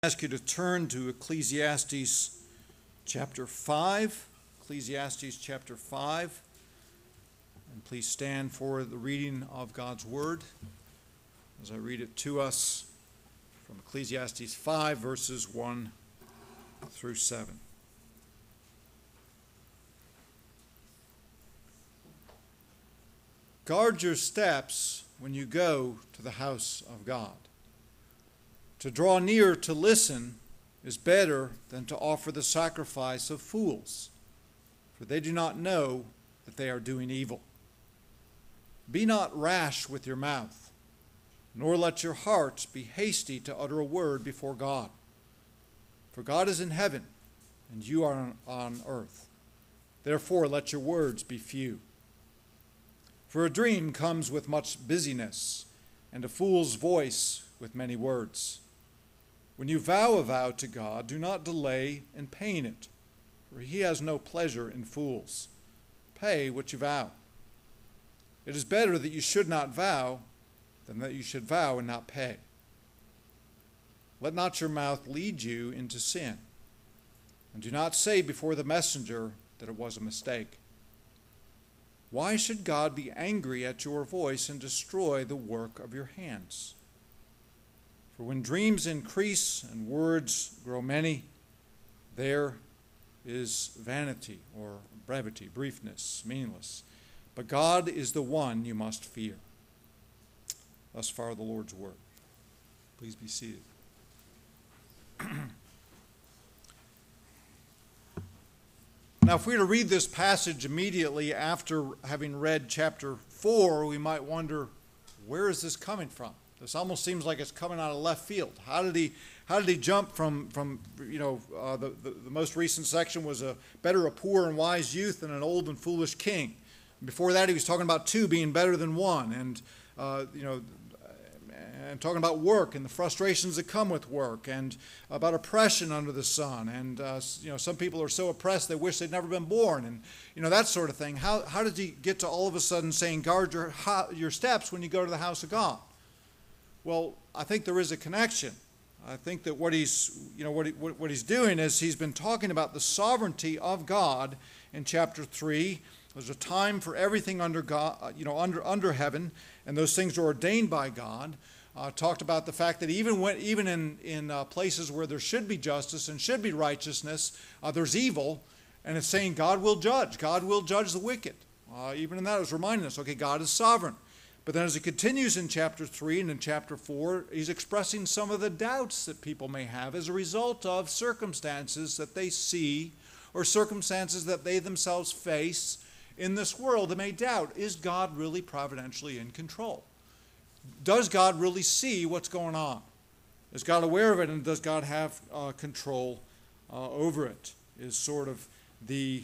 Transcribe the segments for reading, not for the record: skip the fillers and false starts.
Ask you to turn to Ecclesiastes chapter 5. Ecclesiastes chapter 5. And please stand for the reading of God's Word as I read it to us from Ecclesiastes 5, verses 1 through 7. Guard your steps when you go to the house of God. To draw near to listen is better than to offer the sacrifice of fools, for they do not know that they are doing evil. Be not rash with your mouth, nor let your heart be hasty to utter a word before God. For God is in heaven, and you are on earth. Therefore let your words be few. For a dream comes with much busyness, and a fool's voice with many words. When you vow a vow to God, do not delay in paying it, for he has no pleasure in fools. Pay what you vow. It is better that you should not vow than that you should vow and not pay. Let not your mouth lead you into sin, and do not say before the messenger that it was a mistake. Why should God be angry at your voice and destroy the work of your hands? For when dreams increase and words grow many, there is vanity or brevity, briefness, meaningless. But God is the one you must fear. Thus far the Lord's word. Please be seated. Now, if we were to read this passage immediately after having read chapter 4, we might wonder, where is this coming from? This almost seems like it's coming out of left field. How did he jump from the most recent section was better a poor and wise youth than an old and foolish king. Before that, he was talking about two being better than one, and and talking about work and the frustrations that come with work, and about oppression under the sun, and some people are so oppressed they wish they'd never been born, and that sort of thing. How did he get to all of a sudden saying guard your steps when you go to the house of God? Well, I think there is a connection. I think that what he's doing is he's been talking about the sovereignty of God in chapter 3. There's a time for everything under God, under heaven, and those things are ordained by God. Talked about the fact that even in places where there should be justice and should be righteousness, there's evil, and it's saying God will judge. God will judge the wicked. Even in that, it was reminding us, okay, God is sovereign. But then as it continues in chapter 3 and in chapter 4, he's expressing some of the doubts that people may have as a result of circumstances that they see or circumstances that they themselves face in this world. They may doubt, is God really providentially in control? Does God really see what's going on? Is God aware of it, and does God have control over it? Is sort of the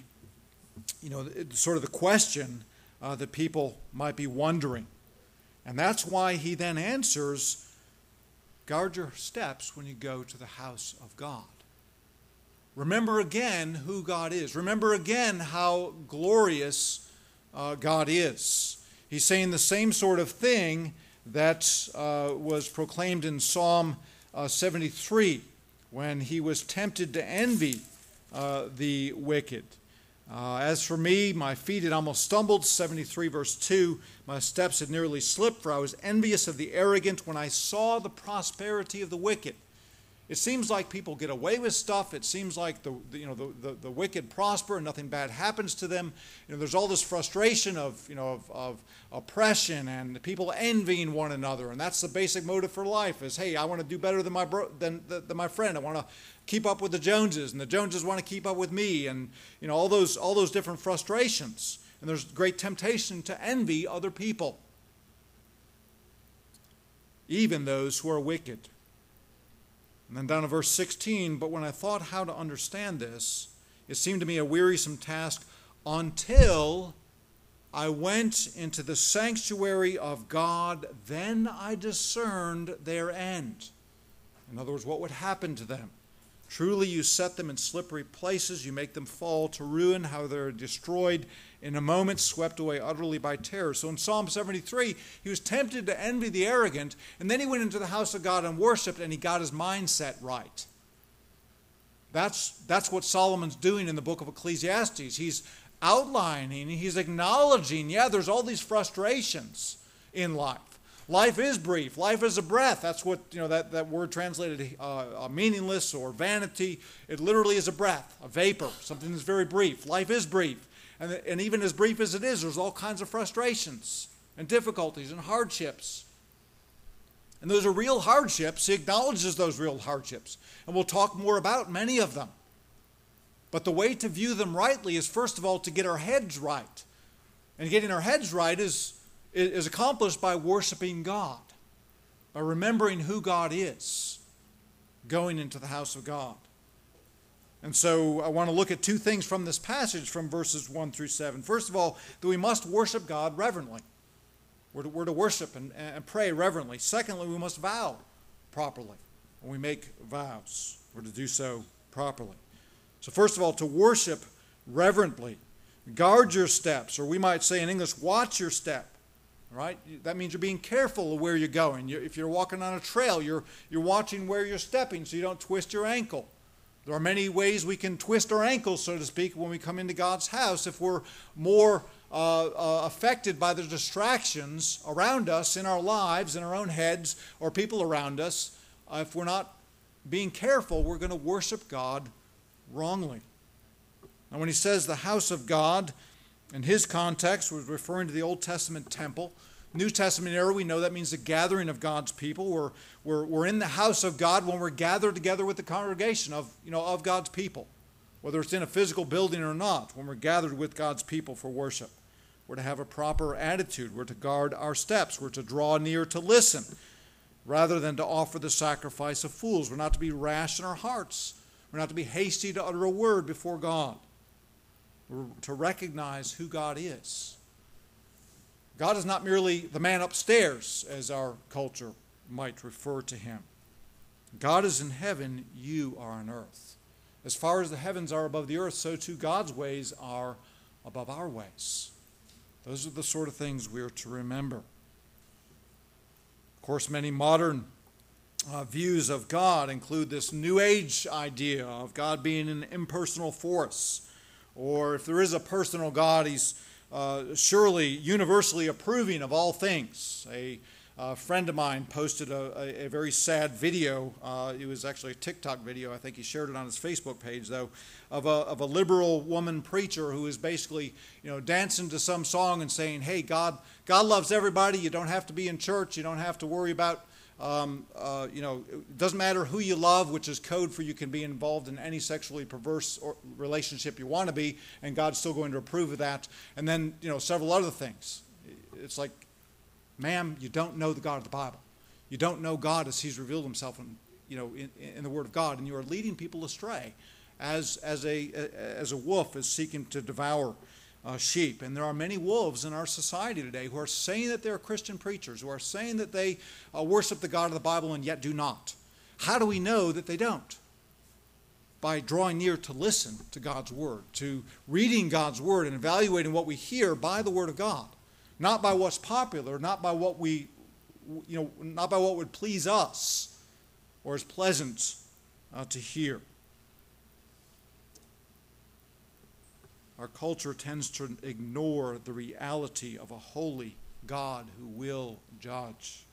question that people might be wondering. And that's why he then answers, guard your steps when you go to the house of God. Remember again who God is. Remember again how glorious God is. He's saying the same sort of thing that was proclaimed in Psalm 73 when he was tempted to envy the wicked. As for me, my feet had almost stumbled, 73 verse 2. My steps had nearly slipped, for I was envious of the arrogant when I saw the prosperity of the wicked. It seems like people get away with stuff. It seems like the wicked prosper and nothing bad happens to them. There's all this frustration of oppression and people envying one another, and that's the basic motive for life. Is, hey, I want to do better than my friend. I want to keep up with the Joneses, and the Joneses want to keep up with me, and all those different frustrations. And there's great temptation to envy other people, even those who are wicked. And then down to verse 16, but when I thought how to understand this, it seemed to me a wearisome task until I went into the sanctuary of God, then I discerned their end. In other words, what would happen to them? Truly you set them in slippery places, you make them fall to ruin, how they're destroyed in a moment, swept away utterly by terror. So in Psalm 73, he was tempted to envy the arrogant, and then he went into the house of God and worshiped, and he got his mindset right. That's what Solomon's doing in the book of Ecclesiastes. He's outlining, he's acknowledging, there's all these frustrations in life. Life is brief. Life is a breath. That's what, that word translated meaningless or vanity. It literally is a breath, a vapor, something that's very brief. Life is brief. And even as brief as it is, there's all kinds of frustrations and difficulties and hardships. And those are real hardships. He acknowledges those real hardships. And we'll talk more about many of them. But the way to view them rightly is, first of all, to get our heads right. And getting our heads right is accomplished by worshiping God, by remembering who God is, going into the house of God. And so I want to look at two things from this passage from verses 1 through 7. First of all, that we must worship God reverently. We're to worship and pray reverently. Secondly, we must vow properly. When we make vows, we're to do so properly. So first of all, to worship reverently. Guard your steps, or we might say in English, watch your step. Right? That means you're being careful of where you're going. If you're walking on a trail, you're watching where you're stepping so you don't twist your ankle. There are many ways we can twist our ankles, so to speak, when we come into God's house if we're more affected by the distractions around us in our lives, in our own heads, or people around us. If we're not being careful, we're going to worship God wrongly. Now, when he says the house of God, in his context, was referring to the Old Testament temple. New Testament era, we know that means the gathering of God's people. We're in the house of God when we're gathered together with the congregation of God's people, whether it's in a physical building or not. When we're gathered with God's people for worship, we're to have a proper attitude. We're to guard our steps. We're to draw near to listen, rather than to offer the sacrifice of fools. We're not to be rash in our hearts. We're not to be hasty to utter a word before God. We're to recognize who God is. God is not merely the man upstairs, as our culture might refer to him. God is in heaven, you are on earth. As far as the heavens are above the earth, so too God's ways are above our ways. Those are the sort of things we are to remember. Of course, many modern views of God include this New Age idea of God being an impersonal force. Or if there is a personal God, he's surely universally approving of all things. A friend of mine posted a very sad video. It was actually a TikTok video. I think he shared it on his Facebook page, though, of a liberal woman preacher who is basically, dancing to some song and saying, "Hey, God loves everybody. You don't have to be in church. You don't have to worry about." It doesn't matter who you love, which is code for you can be involved in any sexually perverse relationship you want to be, and God's still going to approve of that. And then, several other things. It's like, ma'am, you don't know the God of the Bible. You don't know God as he's revealed himself in the Word of God, and you are leading people astray as a wolf is seeking to devour sheep. And there are many wolves in our society today who are saying that they're Christian preachers, who are saying that they worship the God of the Bible and yet do not. How do we know that they don't? By drawing near to listen to God's Word, to reading God's Word and evaluating what we hear by the Word of God, not by what's popular, not by what not by what would please us or is pleasant to hear. Our culture tends to ignore the reality of a holy God who will judge.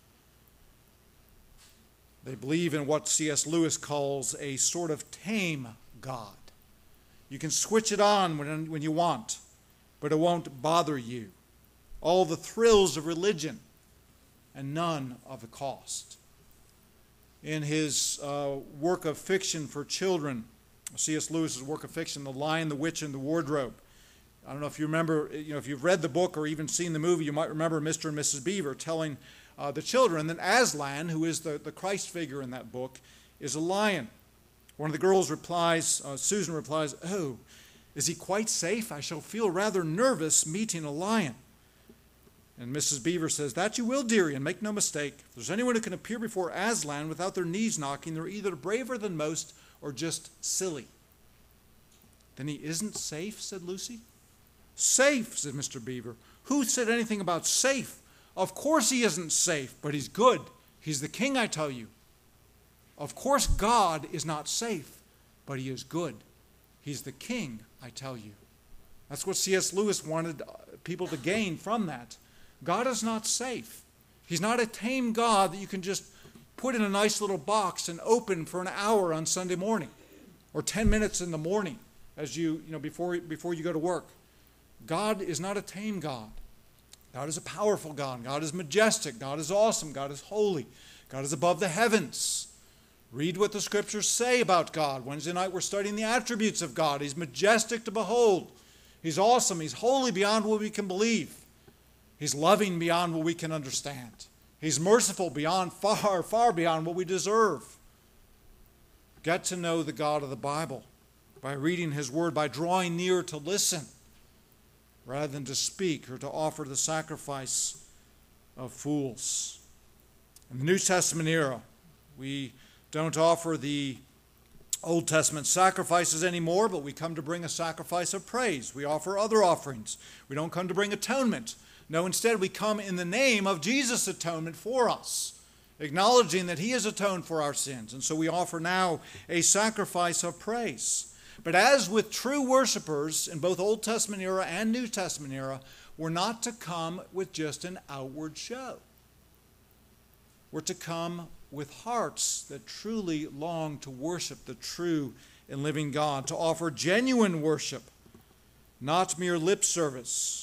They believe in what C.S. Lewis calls a sort of tame God. You can switch it on when you want, but it won't bother you. All the thrills of religion and none of the cost. In his work of fiction for children, C.S. Lewis's work of fiction, The Lion, the Witch, and the Wardrobe. I don't know if you remember, if you've read the book or even seen the movie, you might remember Mr. and Mrs. Beaver telling the children that Aslan, who is the Christ figure in that book, is a lion. One of the girls replies, Susan replies, "Oh, is he quite safe? I shall feel rather nervous meeting a lion." And Mrs. Beaver says, "That you will, dearie, and make no mistake. If there's anyone who can appear before Aslan without their knees knocking, they're either braver than most or just silly." "Then he isn't safe?" said Lucy. "Safe," said Mr. Beaver. "Who said anything about safe? Of course he isn't safe, but he's good. He's the king, I tell you. Of course God is not safe, but he is good. He's the king, I tell you. That's what C.S. Lewis wanted people to gain from that. God is not safe. He's not a tame God that you can just put in a nice little box and open for an hour on Sunday morning or 10 minutes in the morning as before you go to work. God is not a tame God. God is a powerful God. God is majestic. God is awesome. God is holy. God is above the heavens. Read what the scriptures say about God. Wednesday night we're studying the attributes of God. He's majestic to behold. He's awesome. He's holy beyond what we can believe. He's loving beyond what we can understand. He's merciful beyond, far, far beyond what we deserve. Get to know the God of the Bible by reading his word, by drawing near to listen, rather than to speak or to offer the sacrifice of fools. In the New Testament era, we don't offer the Old Testament sacrifices anymore, but we come to bring a sacrifice of praise. We offer other offerings. We don't come to bring atonement. No, instead we come in the name of Jesus' atonement for us, acknowledging that he has atoned for our sins. And so we offer now a sacrifice of praise. But as with true worshipers in both Old Testament era and New Testament era, we're not to come with just an outward show. We're to come with hearts that truly long to worship the true and living God, to offer genuine worship, not mere lip service.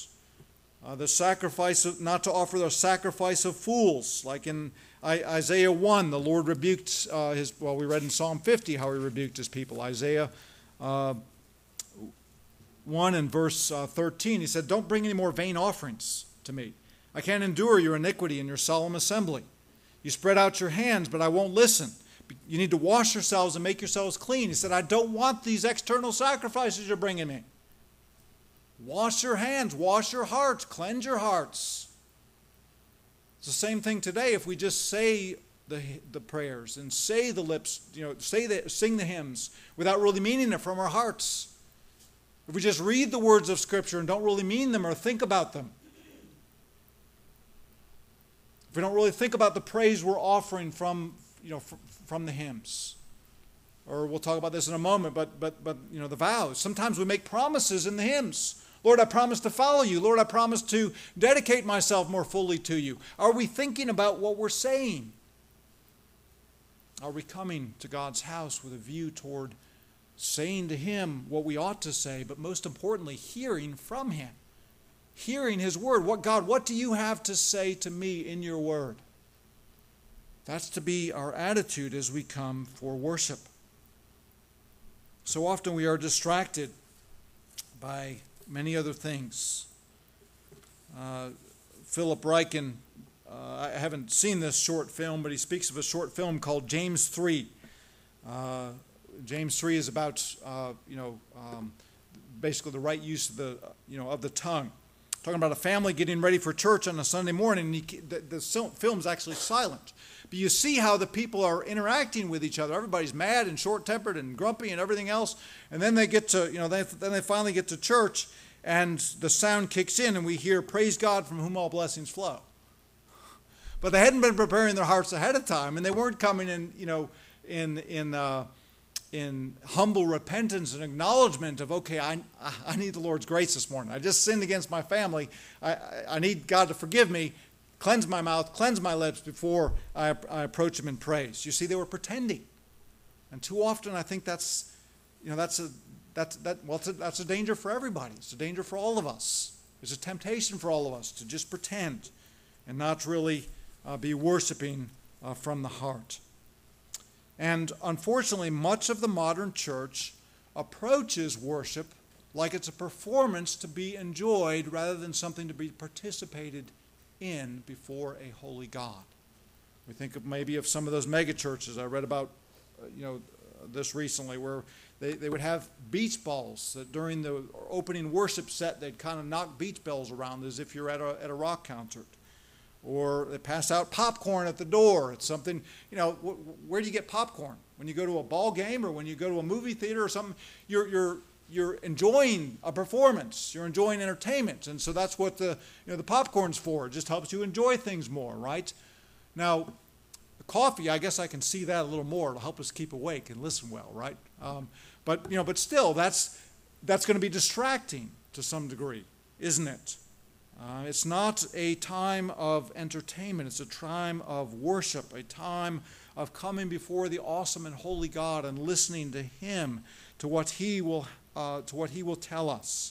Not to offer the sacrifice of fools, like in Isaiah 1, the Lord rebuked we read in Psalm 50 how he rebuked his people. Isaiah 1 and verse 13, he said, "Don't bring any more vain offerings to me. I can't endure your iniquity in your solemn assembly. You spread out your hands, but I won't listen. You need to wash yourselves and make yourselves clean." He said, "I don't want these external sacrifices you're bringing me. Wash your hands, wash your hearts, cleanse your hearts." It's the same thing today. If we just say the prayers and say the lips, sing the hymns without really meaning it from our hearts. If we just read the words of Scripture and don't really mean them or think about them. If we don't really think about the praise we're offering from the hymns. Or we'll talk about this in a moment, but the vows. Sometimes we make promises in the hymns. Lord, I promise to follow you. Lord, I promise to dedicate myself more fully to you. Are we thinking about what we're saying? Are we coming to God's house with a view toward saying to him what we ought to say, but most importantly, hearing from him? Hearing his word. God, what do you have to say to me in your word? That's to be our attitude as we come for worship. So often we are distracted by many other things. Philip Ryken, I haven't seen this short film, but he speaks of a short film called James 3. James 3 is about, basically the right use of the tongue. Talking about a family getting ready for church on a Sunday morning. The film's actually silent. But you see how the people are interacting with each other. Everybody's mad and short-tempered and grumpy and everything else. And then they get to, then they finally get to church, and the sound kicks in, and we hear, "Praise God from whom all blessings flow." But they hadn't been preparing their hearts ahead of time, and they weren't coming in humble repentance and acknowledgement of, okay, I need the Lord's grace this morning. I just sinned against my family. I need God to forgive me. Cleanse my mouth, cleanse my lips before I approach him in praise. You see, they were pretending. And too often I think that's a danger for everybody. It's a danger for all of us. It's a temptation for all of us to just pretend and not really be worshiping from the heart. And unfortunately, much of the modern church approaches worship like it's a performance to be enjoyed rather than something to be participated in before a holy God. We think maybe of some of those mega churches. I read about this recently, where they would have beach balls that during the opening worship set they'd kind of knock beach bells around as if you're at a rock concert. Or they pass out popcorn at the door. It's something, where do you get popcorn? When you go to a ball game or when you go to a movie theater or something, you're enjoying a performance. You're enjoying entertainment. And so that's what the popcorn's for. It just helps you enjoy things more, right? Now, coffee, I guess I can see that a little more. It'll help us keep awake and listen well, right? But still, that's going to be distracting to some degree, isn't it? It's not a time of entertainment. It's a time of worship, a time of coming before the awesome and holy God and listening to Him, to what He will tell us.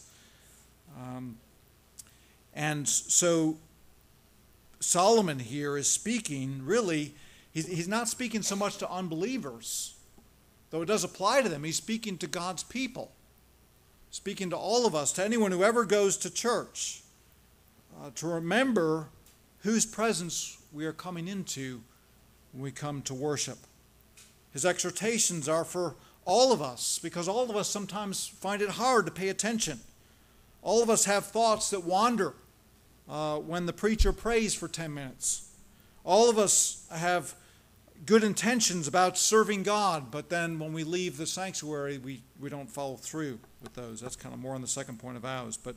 And so Solomon here is speaking, really, he's not speaking so much to unbelievers, though it does apply to them. He's speaking to God's people, speaking to all of us, to anyone who ever goes to church, to remember whose presence we are coming into when we come to worship. His exhortations are for all of us, because all of us sometimes find it hard to pay attention. All of us have thoughts that wander when the preacher prays for 10 minutes. All of us have good intentions about serving God, but then when we leave the sanctuary, we don't follow through with those. That's kind of more on the second point of ours. But,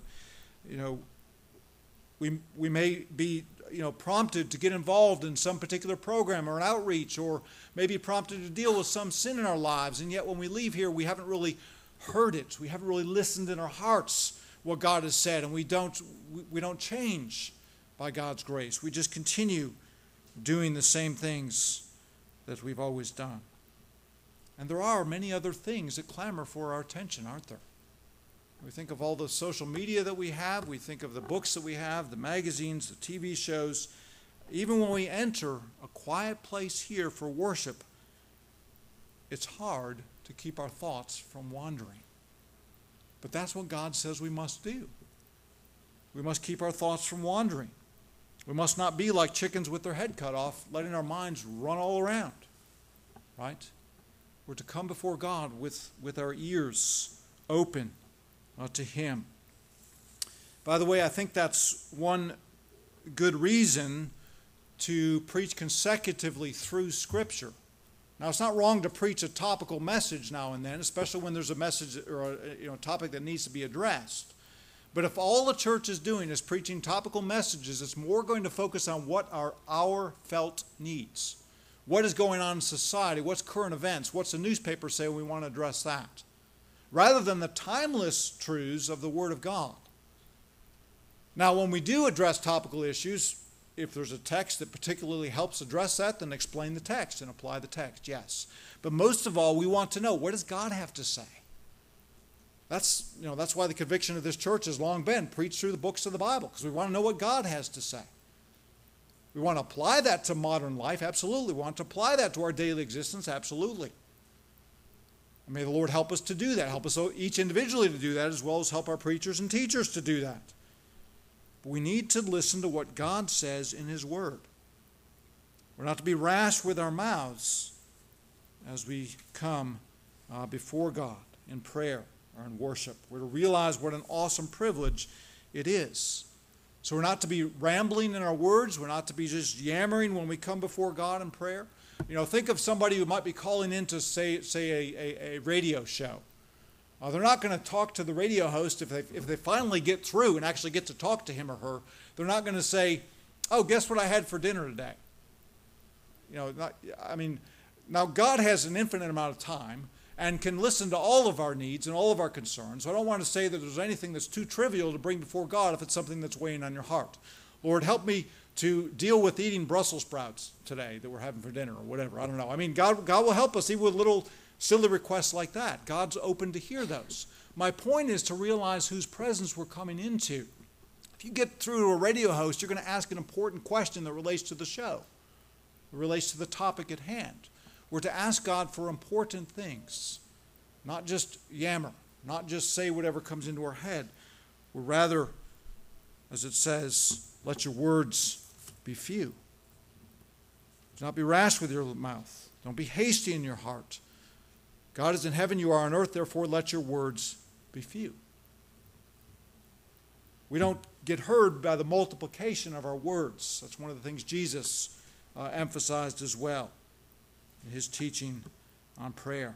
we may be, prompted to get involved in some particular program or an outreach, or maybe prompted to deal with some sin in our lives, and yet when we leave here, we haven't really heard it. We haven't really listened in our hearts what God has said, and we don't change by God's grace. We just continue doing the same things that we've always done. And there are many other things that clamor for our attention, aren't there? We think of all the social media that we have. We think of the books that we have, the magazines, the TV shows. Even when we enter a quiet place here for worship, it's hard to keep our thoughts from wandering. But that's what God says we must do. We must keep our thoughts from wandering. We must not be like chickens with their head cut off, letting our minds run all around. Right? We're to come before God with our ears open to Him. By the way, I think that's one good reason to preach consecutively through Scripture. Now, it's not wrong to preach a topical message now and then, especially when there's a message or a topic that needs to be addressed. But if all the church is doing is preaching topical messages, it's more going to focus on what are our felt needs. What is going on in society? What's current events? What's the newspaper say? We want to address that, rather than the timeless truths of the Word of God. Now, when we do address topical issues, if there's a text that particularly helps address that, then explain the text and apply the text, yes. But most of all, we want to know, what does God have to say? That's why the conviction of this church has long been, preach through the books of the Bible, because we want to know what God has to say. We want to apply that to modern life, absolutely. We want to apply that to our daily existence, absolutely. And may the Lord help us to do that, help us each individually to do that, as well as help our preachers and teachers to do that. But we need to listen to what God says in His Word. We're not to be rash with our mouths as we come before God in prayer or in worship. We're to realize what an awesome privilege it is. So we're not to be rambling in our words. We're not to be just yammering when we come before God in prayer. Think of somebody who might be calling in to say a radio show. They're not going to talk to the radio host if they finally get through and actually get to talk to him or her. They're not going to say, "Oh, guess what I had for dinner today?" Now God has an infinite amount of time and can listen to all of our needs and all of our concerns. So I don't want to say that there's anything that's too trivial to bring before God if it's something that's weighing on your heart. Lord, help me to deal with eating Brussels sprouts today that we're having for dinner or whatever. I don't know. God will help us even with little silly requests like that. God's open to hear those. My point is to realize whose presence we're coming into. If you get through to a radio host, you're going to ask an important question that relates to the show, that relates to the topic at hand. We're to ask God for important things, not just yammer, not just say whatever comes into our head. We're rather, as it says, let your words be few. Do not be rash with your mouth. Don't be hasty in your heart. God is in heaven, you are on earth, therefore let your words be few. We don't get heard by the multiplication of our words. That's one of the things Jesus emphasized as well in his teaching on prayer.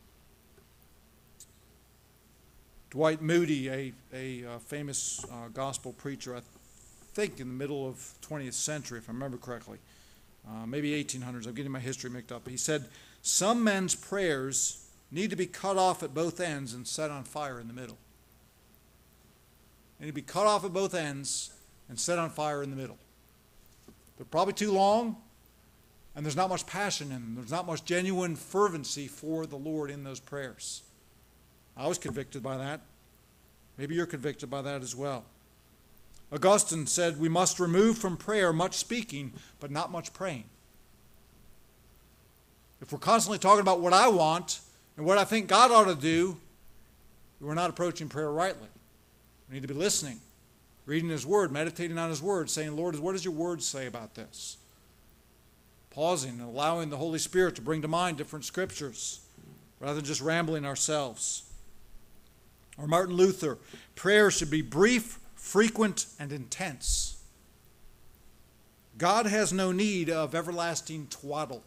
Dwight Moody, a famous gospel preacher, I think in the middle of the 20th century, if I remember correctly, maybe 1800s. I'm getting my history mixed up. He said, some men's prayers need to be cut off at both ends and set on fire in the middle. They need to be cut off at both ends and set on fire in the middle. They're probably too long, and there's not much passion in them. There's not much genuine fervency for the Lord in those prayers. I was convicted by that. Maybe you're convicted by that as well. Augustine said we must remove from prayer much speaking, but not much praying. If we're constantly talking about what I want and what I think God ought to do, we're not approaching prayer rightly. We need to be listening, reading His Word, meditating on His Word, saying, Lord, what does your Word say about this? Pausing and allowing the Holy Spirit to bring to mind different scriptures rather than just rambling ourselves. Or Martin Luther, prayer should be brief, frequent, and intense. God has no need of everlasting twaddle.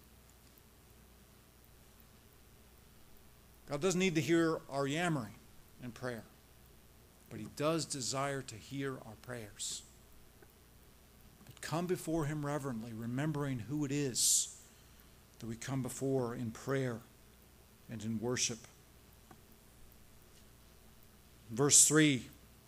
God doesn't need to hear our yammering in prayer, but He does desire to hear our prayers. But come before Him reverently, remembering who it is that we come before in prayer and in worship. Verse 3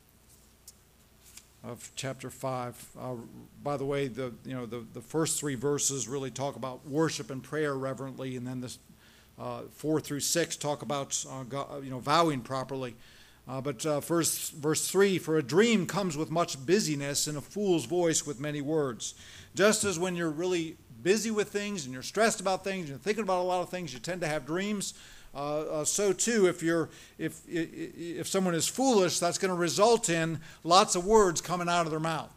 of chapter 5. By the way, the first three verses really talk about worship and prayer reverently, and then the 4 through 6 talk about vowing properly. But first, verse 3, for a dream comes with much busyness, and a fool's voice with many words. Just as when you're really busy with things and you're stressed about things and you're thinking about a lot of things, you tend to have dreams. So too, if someone is foolish, that's going to result in lots of words coming out of their mouth.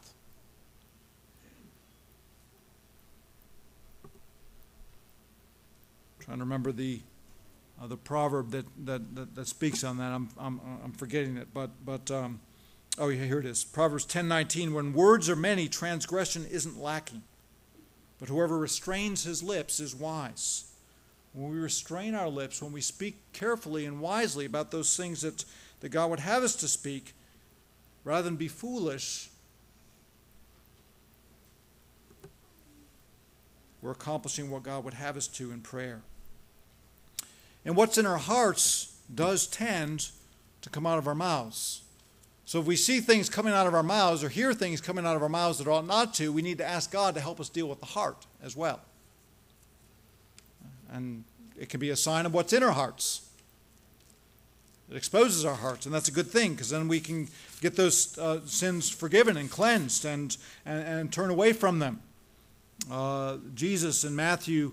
I'm trying to remember the proverb that speaks on that. I'm forgetting it, but oh yeah, here it is. Proverbs 10:19. When words are many, transgression isn't lacking, but whoever restrains his lips is wise. When we restrain our lips, when we speak carefully and wisely about those things that God would have us to speak, rather than be foolish, we're accomplishing what God would have us to in prayer. And what's in our hearts does tend to come out of our mouths. So if we see things coming out of our mouths or hear things coming out of our mouths that ought not to, we need to ask God to help us deal with the heart as well. And it can be a sign of what's in our hearts. It exposes our hearts, and that's a good thing, because then we can get those sins forgiven and cleansed and turn away from them. Jesus in Matthew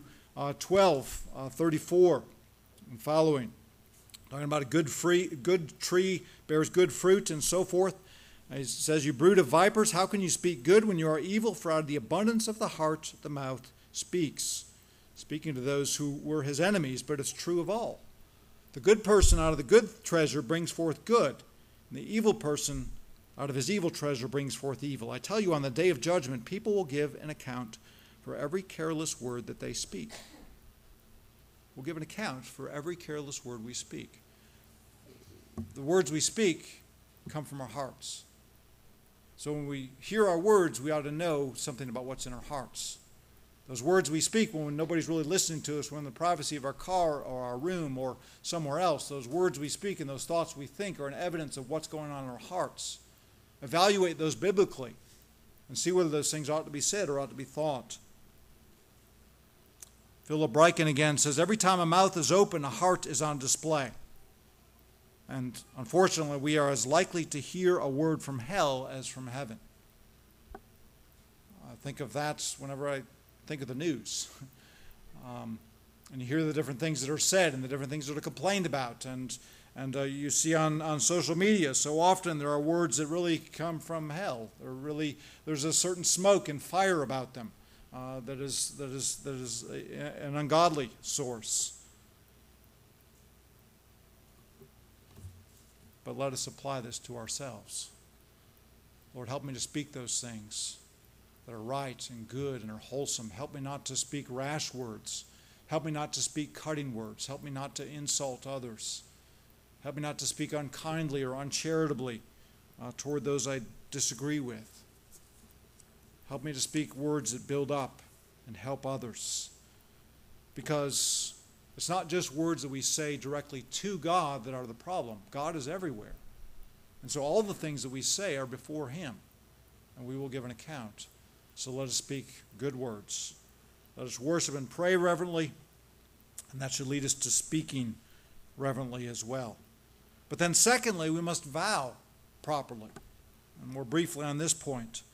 12:34 and following, talking about a good tree bears good fruit and so forth. He says, you brood of vipers, how can you speak good when you are evil? For out of the abundance of the heart the mouth speaks. Speaking to those who were his enemies, but it's true of all. The good person out of the good treasure brings forth good, and the evil person out of his evil treasure brings forth evil. I tell you, on the day of judgment, people will give an account for every careless word that they speak. We'll give an account for every careless word we speak. The words we speak come from our hearts. So when we hear our words, we ought to know something about what's in our hearts. Those words we speak when nobody's really listening to us, we're in the privacy of our car or our room or somewhere else, those words we speak and those thoughts we think are an evidence of what's going on in our hearts. Evaluate those biblically and see whether those things ought to be said or ought to be thought. Philip Ryken again says, every time a mouth is open, a heart is on display. And unfortunately, we are as likely to hear a word from hell as from heaven. I think of that whenever I think of the news. And you hear the different things that are said and the different things that are complained about. And you see on social media, so often there are words that really come from hell. There's a certain smoke and fire about them that is an ungodly source. But let us apply this to ourselves. Lord, help me to speak those things that are right and good and are wholesome. Help me not to speak rash words. Help me not to speak cutting words. Help me not to insult others. Help me not to speak unkindly or uncharitably toward those I disagree with. Help me to speak words that build up and help others. Because it's not just words that we say directly to God that are the problem. God is everywhere. And so all the things that we say are before Him, and we will give an account. So let us speak good words. Let us worship and pray reverently, and that should lead us to speaking reverently as well. But then secondly, we must vow properly. And more briefly on this point,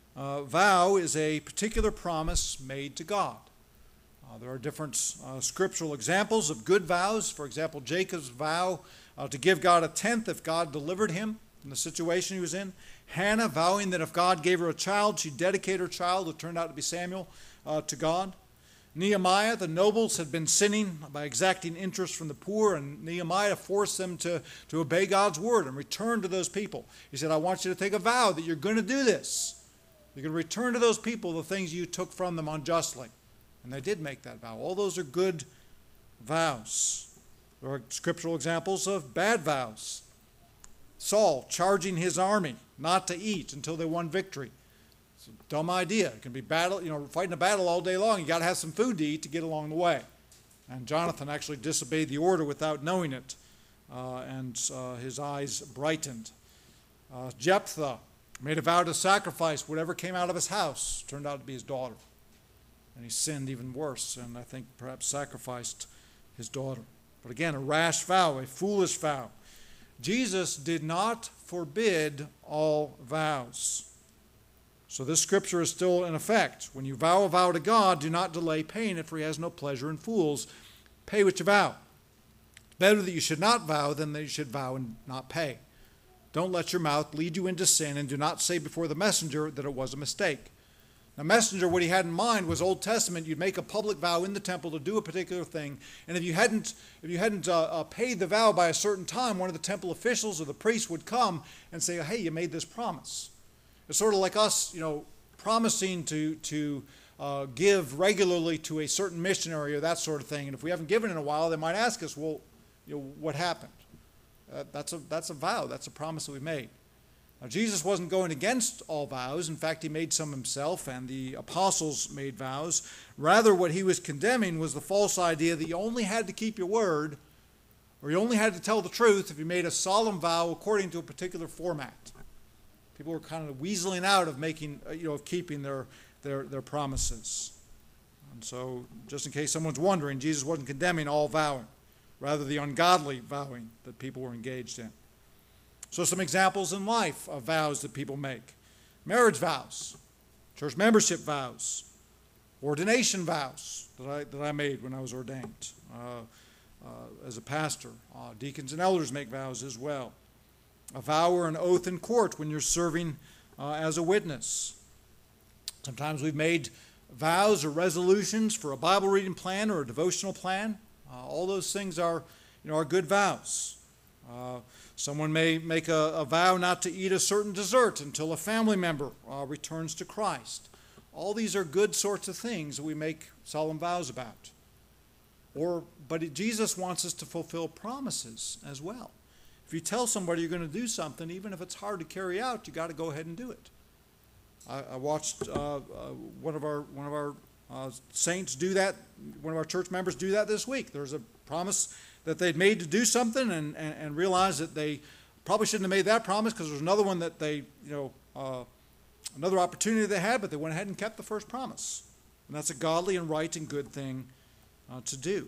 vow is a particular promise made to God. There are different scriptural examples of good vows. For example, Jacob's vow to give God a tenth if God delivered him from the situation he was in. Hannah vowing that if God gave her a child, she'd dedicate her child, who turned out to be Samuel, to God. Nehemiah, the nobles had been sinning by exacting interest from the poor, and Nehemiah forced them to obey God's word and return to those people. He said, I want you to take a vow that you're going to do this. You're going to return to those people the things you took from them unjustly. And they did make that vow. All those are good vows. There are scriptural examples of bad vows. Saul charging his army not to eat until they won victory. It's a dumb idea. It can be battle, fighting a battle all day long. You got to have some food to eat to get along the way. And Jonathan actually disobeyed the order without knowing it, and his eyes brightened. Jephthah made a vow to sacrifice whatever came out of his house. Turned out to be his daughter. And he sinned even worse, and I think perhaps sacrificed his daughter. But again, a rash vow, a foolish vow. Jesus did not forbid all vows. So this scripture is still in effect. When you vow a vow to God, do not delay paying it, for He has no pleasure in fools. Pay what you vow. It's better that you should not vow than that you should vow and not pay. Don't let your mouth lead you into sin, and do not say before the messenger that it was a mistake. Now, messenger, what he had in mind was Old Testament. You'd make a public vow in the temple to do a particular thing, and if you hadn't paid the vow by a certain time, one of the temple officials or the priest would come and say, "Hey, you made this promise." It's sort of like us, promising to give regularly to a certain missionary or that sort of thing. And if we haven't given in a while, they might ask us, "Well, what happened?" That's a vow. That's a promise that we made. Now, Jesus wasn't going against all vows. In fact, He made some Himself, and the apostles made vows. Rather, what He was condemning was the false idea that you only had to keep your word, or you only had to tell the truth if you made a solemn vow according to a particular format. People were kind of weaseling out of of keeping their promises. And so, just in case someone's wondering, Jesus wasn't condemning all vowing, rather the ungodly vowing that people were engaged in. So some examples in life of vows that people make. Marriage vows, church membership vows, ordination vows that I made when I was ordained as a pastor. Deacons and elders make vows as well. A vow or an oath in court when you're serving as a witness. Sometimes we've made vows or resolutions for a Bible reading plan or a devotional plan. All those things are good vows. Someone may make a vow not to eat a certain dessert until a family member returns to Christ. All these are good sorts of things that we make solemn vows about. But Jesus wants us to fulfill promises as well. If you tell somebody you're going to do something, even if it's hard to carry out, you got to go ahead and do it. I watched one of our saints do that. One of our church members do that this week. There's a promise that they'd made to do something and realized that they probably shouldn't have made that promise because there's another one that they, another opportunity they had, but they went ahead and kept the first promise. And that's a godly and right and good thing to do.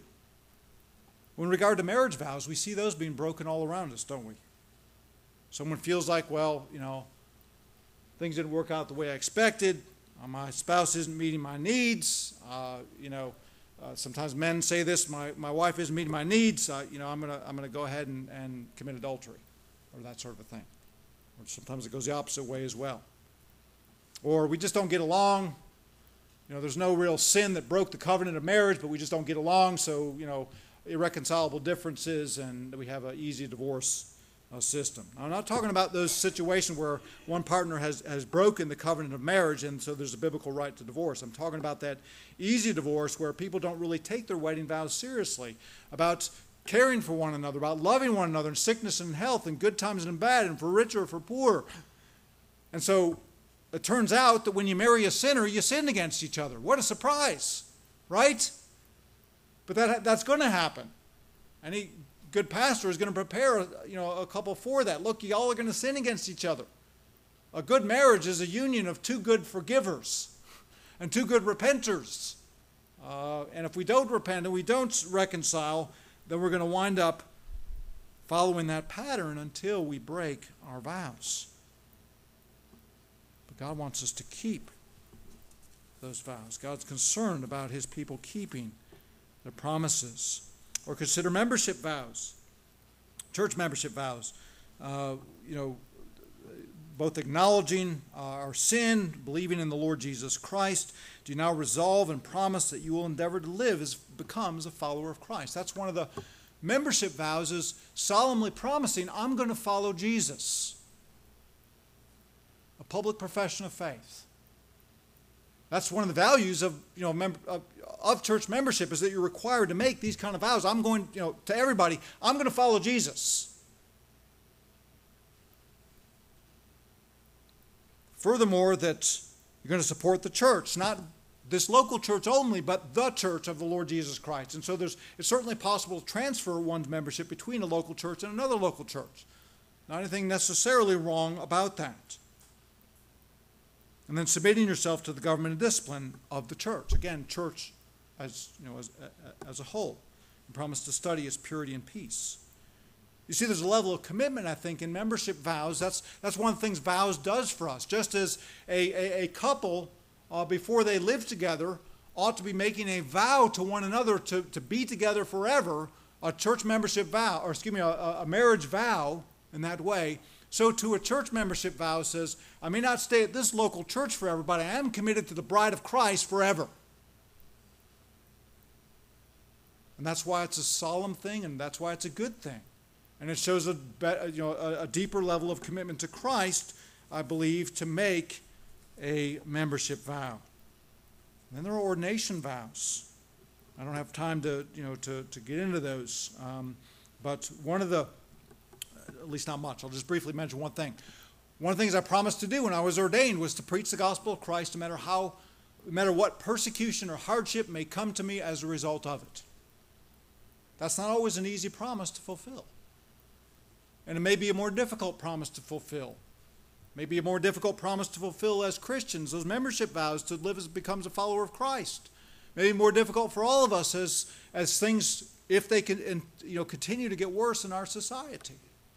In regard to marriage vows, we see those being broken all around us, don't we? Someone feels like, things didn't work out the way I expected. My spouse isn't meeting my needs. Sometimes men say this: my wife isn't meeting my needs. I'm gonna go ahead and commit adultery, or that sort of a thing. Or sometimes it goes the opposite way as well. Or we just don't get along. There's no real sin that broke the covenant of marriage, but we just don't get along. So irreconcilable differences, and we have an easy divorce system. Now, I'm not talking about those situations where one partner has broken the covenant of marriage, and so there's a biblical right to divorce. I'm talking about that easy divorce where people don't really take their wedding vows seriously, about caring for one another, about loving one another in sickness and health, in good times and in bad, and for rich or for poor. And so it turns out that when you marry a sinner, you sin against each other. What a surprise, right? But that's going to happen. Any good pastor is going to prepare a couple for that. Look, y'all are going to sin against each other. A good marriage is a union of two good forgivers and two good repenters. And if we don't repent and we don't reconcile, then we're going to wind up following that pattern until we break our vows. But God wants us to keep those vows. God's concerned about his people keeping their promises. Or consider membership vows, church membership vows. Both acknowledging our sin, believing in the Lord Jesus Christ. Do you now resolve and promise that you will endeavor to live as becomes a follower of Christ? That's one of the membership vows, is solemnly promising, I'm going to follow Jesus. A public profession of faith. That's one of the values of church membership, is that you're required to make these kind of vows. I'm going, to everybody, I'm going to follow Jesus. Furthermore, that you're going to support the church, not this local church only, but the church of the Lord Jesus Christ. And so it's certainly possible to transfer one's membership between a local church and another local church. Not anything necessarily wrong about that. And then submitting yourself to the government and discipline of the church. Again, church as a whole. And promise to study its purity and peace. You see, there's a level of commitment, I think, in membership vows. That's one of the things vows does for us. Just as a couple, before they live together, ought to be making a vow to one another to be together forever, a church membership vow, or a marriage vow in that way, so too a church membership vow says, I may not stay at this local church forever, but I am committed to the bride of Christ forever. And that's why it's a solemn thing, and that's why it's a good thing. And it shows a deeper level of commitment to Christ, I believe, to make a membership vow. And then there are ordination vows. I don't have time to get into those. But one of the, at least not much, I'll just briefly mention one thing. One of the things I promised to do when I was ordained was to preach the gospel of Christ no matter what persecution or hardship may come to me as a result of it. That's not always an easy promise to fulfill. And it may be a more difficult promise to fulfill. Maybe a more difficult promise to fulfill as Christians, those membership vows to live as becomes a follower of Christ. Maybe more difficult for all of us as things, if they can, continue to get worse in our society.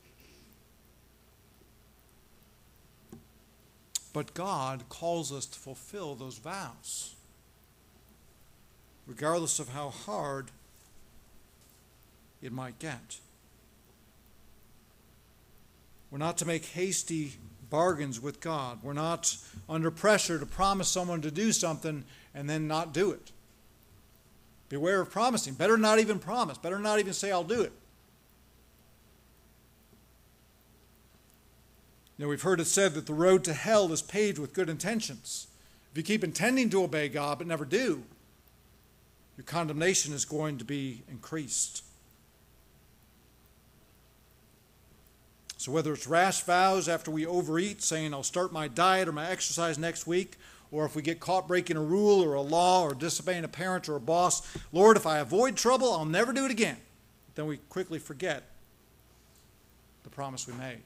But God calls us to fulfill those vows, regardless of how hard it might get. We're not to make hasty bargains with God. We're not under pressure to promise someone to do something and then not do it. Beware of promising. Better not even promise. Better not even say, I'll do it. We've heard it said that the road to hell is paved with good intentions. If you keep intending to obey God but never do, your condemnation is going to be increased. So whether it's rash vows after we overeat, saying I'll start my diet or my exercise next week, or if we get caught breaking a rule or a law or disobeying a parent or a boss, Lord, if I avoid trouble, I'll never do it again. Then we quickly forget the promise we made.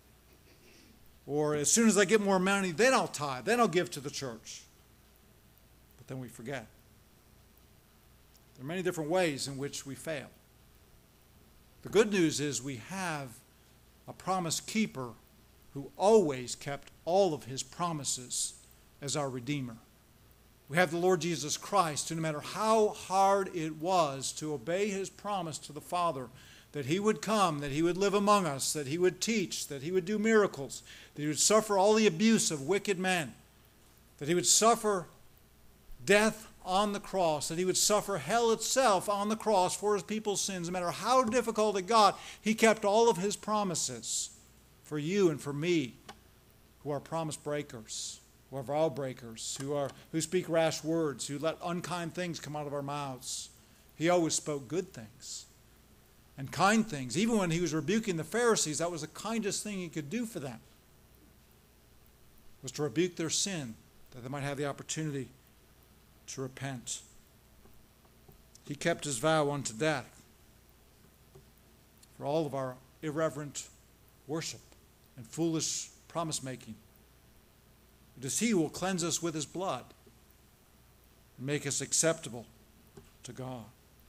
Or as soon as I get more money, then I'll tithe, then I'll give to the church. But then we forget. There are many different ways in which we fail. The good news is we have a promise keeper who always kept all of his promises as our Redeemer. We have the Lord Jesus Christ, who no matter how hard it was to obey his promise to the Father, that he would come, that he would live among us, that he would teach, that he would do miracles, that he would suffer all the abuse of wicked men, that he would suffer death on the cross, that he would suffer hell itself on the cross for his people's sins. No matter how difficult it got, he kept all of his promises for you and for me, who are promise breakers, who are vow breakers, who speak rash words, who let unkind things come out of our mouths. He always spoke good things and kind things. Even when he was rebuking the Pharisees, that was the kindest thing he could do for them. was to rebuke their sin, that they might have the opportunity to repent. He kept his vow unto death for all of our irreverent worship and foolish promise-making. It is he who will cleanse us with his blood and make us acceptable to God.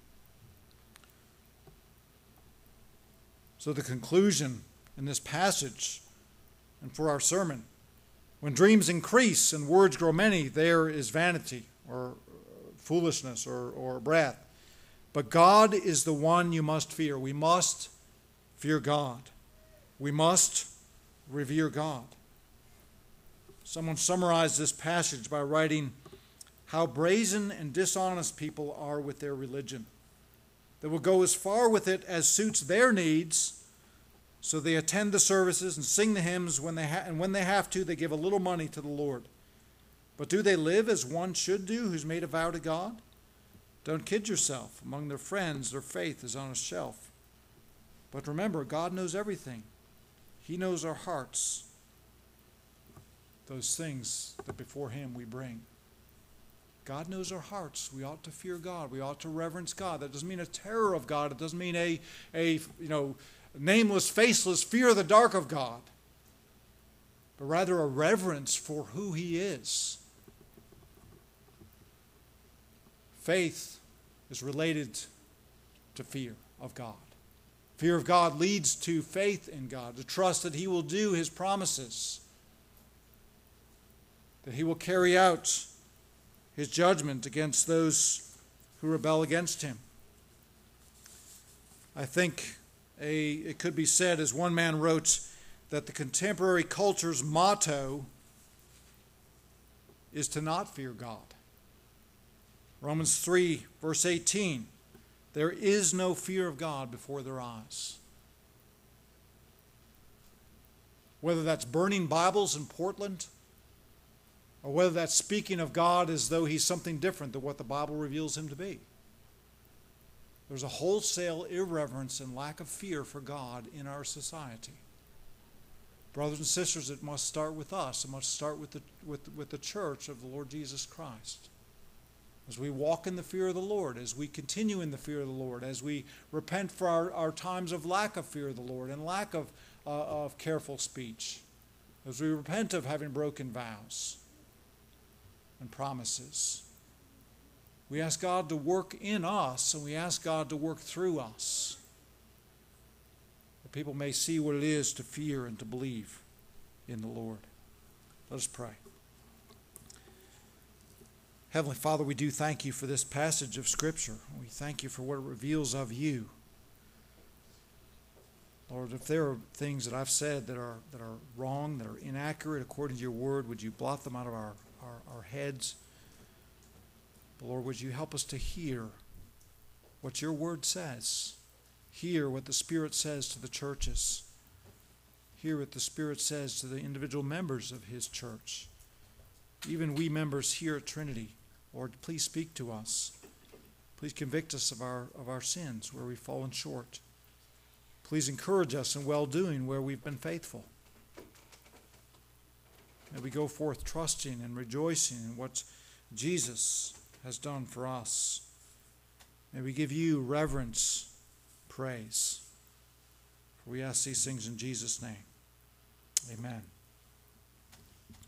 So the conclusion in this passage and for our sermon: when dreams increase and words grow many, there is vanity or foolishness or breath. But God is the one you must fear. We must fear God. We must revere God. Someone summarized this passage by writing, "How brazen and dishonest people are with their religion. They will go as far with it as suits their needs, so they attend the services and sing the hymns, and when they have to, they give a little money to the Lord. But do they live as one should do who's made a vow to God? Don't kid yourself. Among their friends, their faith is on a shelf. But remember, God knows everything. He knows our hearts, those things that before him we bring. God knows our hearts. We ought to fear God. We ought to reverence God. That doesn't mean a terror of God. It doesn't mean a nameless, faceless fear of the dark of God, but rather a reverence for who he is. Faith is related to fear of God. Fear of God leads to faith in God, to trust that he will do his promises, that he will carry out his judgment against those who rebel against him. I think it could be said, as one man wrote, that the contemporary culture's motto is to not fear God. Romans 3, verse 18, there is no fear of God before their eyes. Whether that's burning Bibles in Portland, or whether that's speaking of God as though he's something different than what the Bible reveals him to be. There's a wholesale irreverence and lack of fear for God in our society. Brothers and sisters, it must start with us. It must start with the church of the Lord Jesus Christ. As we walk in the fear of the Lord, as we continue in the fear of the Lord, as we repent for our times of lack of fear of the Lord and lack of careful speech, as we repent of having broken vows and promises. We ask God to work in us, and we ask God to work through us, that people may see what it is to fear and to believe in the Lord. Let us pray. Heavenly Father, we do thank you for this passage of Scripture. We thank you for what it reveals of you. Lord, if there are things that I've said that are wrong, that are inaccurate according to your word, would you blot them out of our heads? But Lord, would you help us to hear what your word says? Hear what the Spirit says to the churches. Hear what the Spirit says to the individual members of his church. Even we members here at Trinity. Lord, please speak to us. Please convict us of our sins where we've fallen short. Please encourage us in well-doing where we've been faithful. May we go forth trusting and rejoicing in what Jesus has done for us. May we give you reverence, praise. For we ask these things in Jesus' name. Amen.